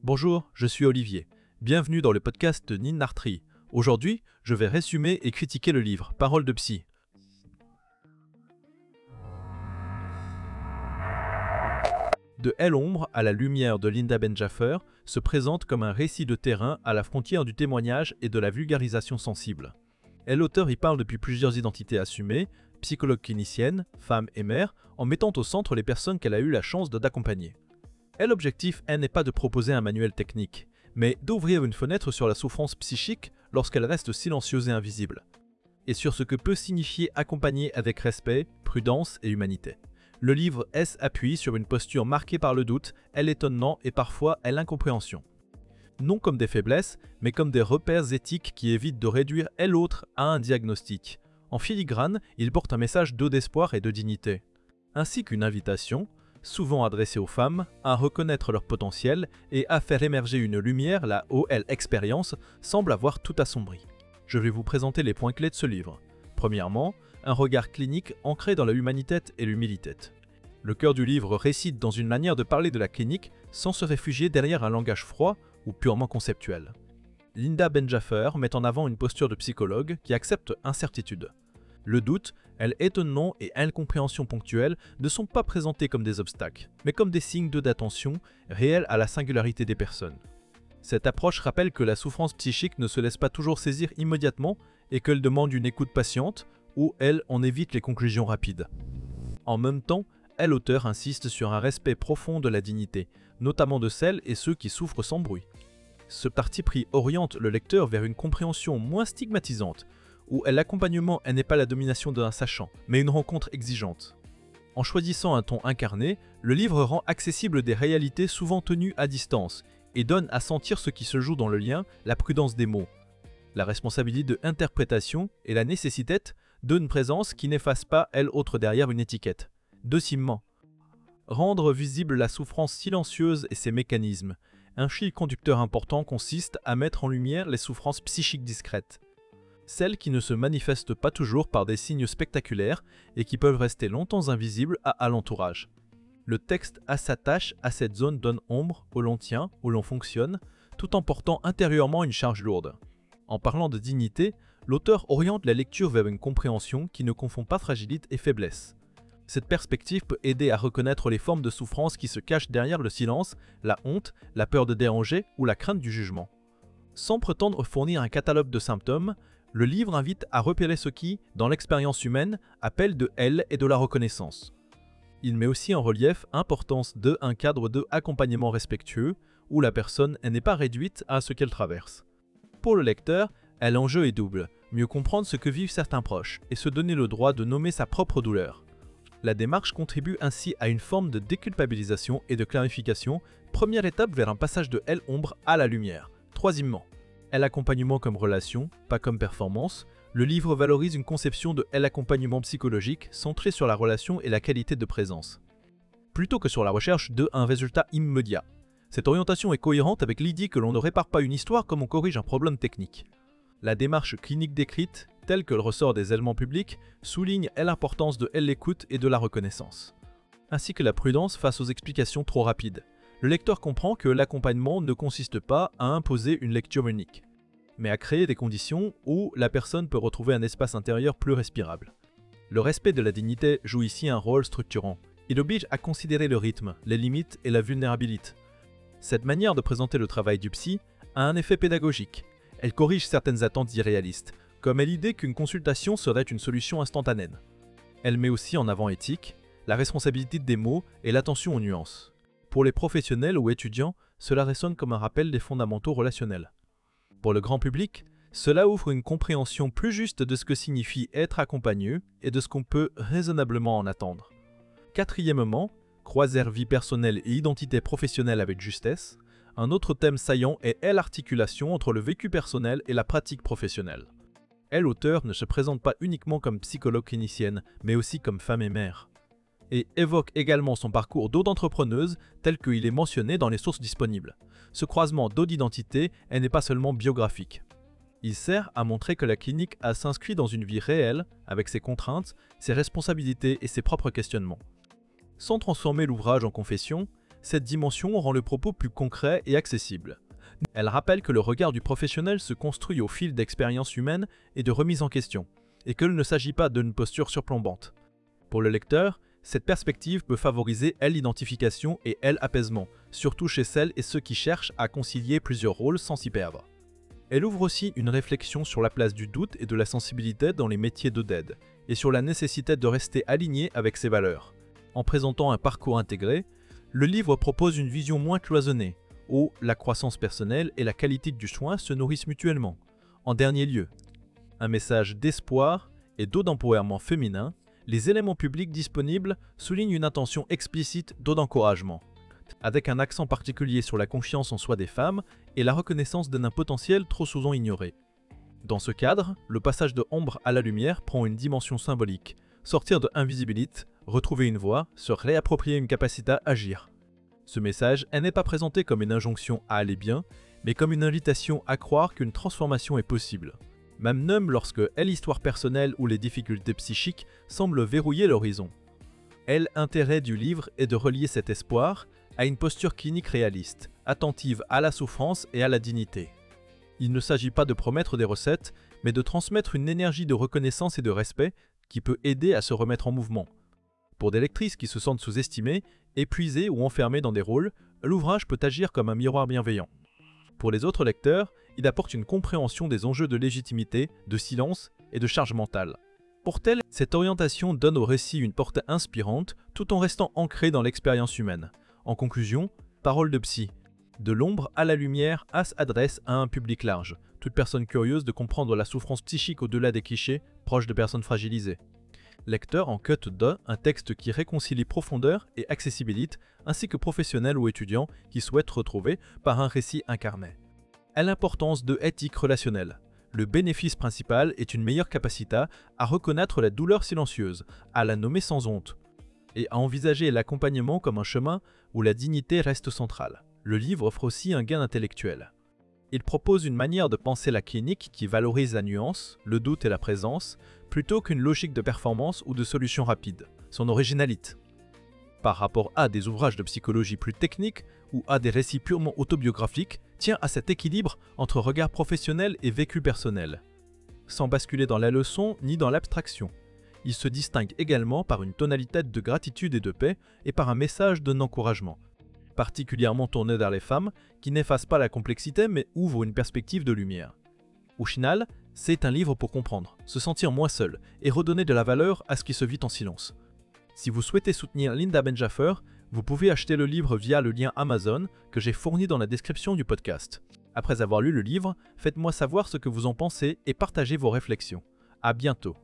Bonjour, je suis Olivier. Bienvenue dans le podcast de Ninartri. Aujourd'hui, je vais résumer et critiquer le livre « Parole de psy ». De Elle ombre à la lumière de Linda Benjaffer se présente comme un récit de terrain à la frontière du témoignage et de la vulgarisation sensible. L'auteur y parle depuis plusieurs identités assumées, psychologue clinicienne, femme et mère, en mettant au centre les personnes qu'elle a eu la chance d'accompagner. L'objectif n'est pas de proposer un manuel technique, mais d'ouvrir une fenêtre sur la souffrance psychique lorsqu'elle reste silencieuse et invisible, et sur ce que peut signifier accompagner avec respect, prudence et humanité. Le livre s'appuie sur une posture marquée par le doute, l'étonnement et parfois l'incompréhension. Non comme des faiblesses, mais comme des repères éthiques qui évitent de réduire l'autre à un diagnostic. En filigrane, il porte un message d'espoir et de dignité, ainsi qu'une invitation, souvent adressée aux femmes, à reconnaître leur potentiel et à faire émerger une lumière là où l'expérience semble avoir tout assombri. Je vais vous présenter les points clés de ce livre. Premièrement, un regard clinique ancré dans la humanité et l'humilité. Le cœur du livre réside dans une manière de parler de la clinique sans se réfugier derrière un langage froid ou purement conceptuel. Linda Benjaffer met en avant une posture de psychologue qui accepte incertitude. Le doute, l'étonnement et l'incompréhension ponctuelle ne sont pas présentés comme des obstacles, mais comme des signes d'attention réels à la singularité des personnes. Cette approche rappelle que la souffrance psychique ne se laisse pas toujours saisir immédiatement et qu'elle demande une écoute patiente ou on évite les conclusions rapides. En même temps, l'auteur insiste sur un respect profond de la dignité, notamment de celles et ceux qui souffrent sans bruit. Ce parti pris oriente le lecteur vers une compréhension moins stigmatisante, où l'accompagnement n'est pas la domination d'un sachant, mais une rencontre exigeante. En choisissant un ton incarné, le livre rend accessible des réalités souvent tenues à distance et donne à sentir ce qui se joue dans le lien, la prudence des mots, la responsabilité de l'interprétation et la nécessité d'une présence qui n'efface pas autre derrière une étiquette. Deuxièmement, rendre visible la souffrance silencieuse et ses mécanismes. Un fil conducteur important consiste à mettre en lumière les souffrances psychiques discrètes. Celles qui ne se manifestent pas toujours par des signes spectaculaires et qui peuvent rester longtemps invisibles à l'entourage. Le texte s'attache à cette zone donne ombre où l'on tient, où l'on fonctionne, tout en portant intérieurement une charge lourde. En parlant de dignité, l'auteur oriente la lecture vers une compréhension qui ne confond pas fragilité et faiblesse. Cette perspective peut aider à reconnaître les formes de souffrance qui se cachent derrière le silence, la honte, la peur de déranger ou la crainte du jugement. Sans prétendre fournir un catalogue de symptômes, le livre invite à repérer ce qui, dans l'expérience humaine, appelle de et de la reconnaissance. Il met aussi en relief l'importance d'un cadre d'accompagnement respectueux, où la personne n'est pas réduite à ce qu'elle traverse. Pour le lecteur, l'enjeu est double, mieux comprendre ce que vivent certains proches et se donner le droit de nommer sa propre douleur. La démarche contribue ainsi à une forme de déculpabilisation et de clarification, première étape vers un passage de ombre à la lumière. Troisièmement, l'accompagnement comme relation, pas comme performance, le livre valorise une conception de l'accompagnement psychologique centrée sur la relation et la qualité de présence, plutôt que sur la recherche d'un résultat immédiat. Cette orientation est cohérente avec l'idée que l'on ne répare pas une histoire comme on corrige un problème technique. La démarche clinique décrite, telle que le ressort des éléments publics, souligne l'importance de l'écoute et de la reconnaissance, ainsi que la prudence face aux explications trop rapides. Le lecteur comprend que l'accompagnement ne consiste pas à imposer une lecture unique, mais à créer des conditions où la personne peut retrouver un espace intérieur plus respirable. Le respect de la dignité joue ici un rôle structurant. Il oblige à considérer le rythme, les limites et la vulnérabilité. Cette manière de présenter le travail du psy a un effet pédagogique. Elle corrige certaines attentes irréalistes, comme l'idée qu'une consultation serait une solution instantanée. Elle met aussi en avant l'éthique, la responsabilité des mots et l'attention aux nuances. Pour les professionnels ou étudiants, cela résonne comme un rappel des fondamentaux relationnels. Pour le grand public, cela ouvre une compréhension plus juste de ce que signifie être accompagné et de ce qu'on peut raisonnablement en attendre. Quatrièmement, croiser vie personnelle et identité professionnelle avec justesse. Un autre thème saillant est l'articulation entre le vécu personnel et la pratique professionnelle. L'auteur ne se présente pas uniquement comme psychologue clinicienne, mais aussi comme femme et mère, et évoque également son parcours d'entrepreneuse tel qu'il est mentionné dans les sources disponibles. Ce croisement d'identité n'est pas seulement biographique. Il sert à montrer que la clinique s'inscrit dans une vie réelle, avec ses contraintes, ses responsabilités et ses propres questionnements. Sans transformer l'ouvrage en confession, Cette dimension rend le propos plus concret et accessible. Elle rappelle que le regard du professionnel se construit au fil d'expériences humaines et de remises en question, et qu'il ne s'agit pas d'une posture surplombante. Pour le lecteur, cette perspective peut favoriser l'identification et l'apaisement, surtout chez celles et ceux qui cherchent à concilier plusieurs rôles sans s'y perdre. Elle ouvre aussi une réflexion sur la place du doute et de la sensibilité dans les métiers de d'aide, et sur la nécessité de rester aligné avec ses valeurs. En présentant un parcours intégré, le livre propose une vision moins cloisonnée, où la croissance personnelle et la qualité du soin se nourrissent mutuellement. En dernier lieu, un message d'espoir et d'empowerment féminin, les éléments publics disponibles soulignent une intention explicite d'encouragement, avec un accent particulier sur la confiance en soi des femmes et la reconnaissance d'un potentiel trop souvent ignoré. Dans ce cadre, le passage de ombre à la lumière prend une dimension symbolique. Sortir de invisibilité, retrouver une voie, se réapproprier une capacité à agir. Ce message n'est pas présenté comme une injonction à aller bien, mais comme une invitation à croire qu'une transformation est possible. Même lorsque l'histoire personnelle ou les difficultés psychiques semblent verrouiller l'horizon. L'intérêt du livre est de relier cet espoir à une posture clinique réaliste, attentive à la souffrance et à la dignité. Il ne s'agit pas de promettre des recettes, mais de transmettre une énergie de reconnaissance et de respect qui peut aider à se remettre en mouvement. Pour des lectrices qui se sentent sous-estimées, épuisées ou enfermées dans des rôles, l'ouvrage peut agir comme un miroir bienveillant. Pour les autres lecteurs, il apporte une compréhension des enjeux de légitimité, de silence et de charge mentale. Pour tel, cette orientation donne au récit une portée inspirante tout en restant ancrée dans l'expérience humaine. En conclusion, parole de psy. De l'ombre à la lumière, s'adresse à un public large, toute personne curieuse de comprendre la souffrance psychique au-delà des clichés, proche de personnes fragilisées. Lecteur en quête un texte qui réconcilie profondeur et accessibilité, ainsi que professionnels ou étudiants qui souhaitent retrouver par un récit incarné. À l'importance de éthique relationnelle. Le bénéfice principal est une meilleure capacité à reconnaître la douleur silencieuse, à la nommer sans honte, et à envisager l'accompagnement comme un chemin où la dignité reste centrale. Le livre offre aussi un gain intellectuel. Il propose une manière de penser la clinique qui valorise la nuance, le doute et la présence, plutôt qu'une logique de performance ou de solution rapide, son originalité. Par rapport à des ouvrages de psychologie plus techniques ou à des récits purement autobiographiques, tient à cet équilibre entre regard professionnel et vécu personnel. Sans basculer dans la leçon ni dans l'abstraction. Il se distingue également par une tonalité de gratitude et de paix et par un message d'encouragement, particulièrement tourné vers les femmes, qui n'efface pas la complexité mais ouvre une perspective de lumière. Au final, c'est un livre pour comprendre, se sentir moins seul et redonner de la valeur à ce qui se vit en silence. Si vous souhaitez soutenir Linda Benjaffer, vous pouvez acheter le livre via le lien Amazon que j'ai fourni dans la description du podcast. Après avoir lu le livre, faites-moi savoir ce que vous en pensez et partagez vos réflexions. À bientôt.